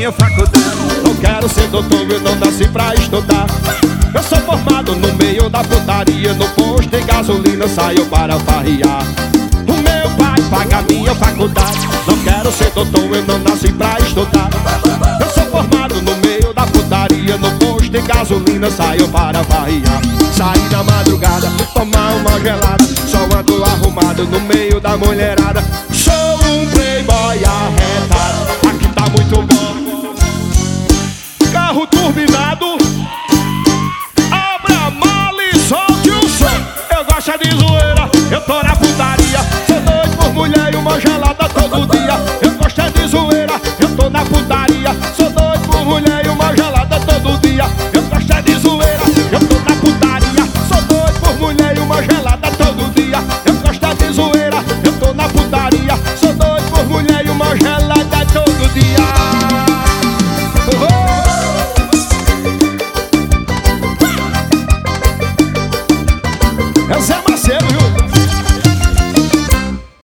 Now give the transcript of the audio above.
minha faculdade. Não quero ser doutor, eu não nasci pra estudar. Eu sou formado no meio da putaria. No posto de gasolina saio para farriar. O meu pai paga minha faculdade. Não quero ser doutor, eu não nasci pra estudar. Eu sou formado no meio da putaria. No posto de gasolina saio para farriar. Sair na madrugada, tomar uma gelada. Só ando arrumado no meio da mulherada. Sou um playboy arretado. Aqui tá muito bom. Carro turbinado. Abra a mala e solte o som. Eu gosto de zoeira, eu tô na putaria. Sou doido por mulher e uma gelada todo dia. Eu gosto de zoeira, eu tô na putaria. Sou doido por mulher e uma gelada todo dia. Eu gosto de zoeira, eu tô na putaria. Sou doido por mulher e uma gelada todo dia. Eu gosto de zoeira, eu tô na putaria. Sou doido por mulher e uma gelada todo dia. É Zé Macedo, viu?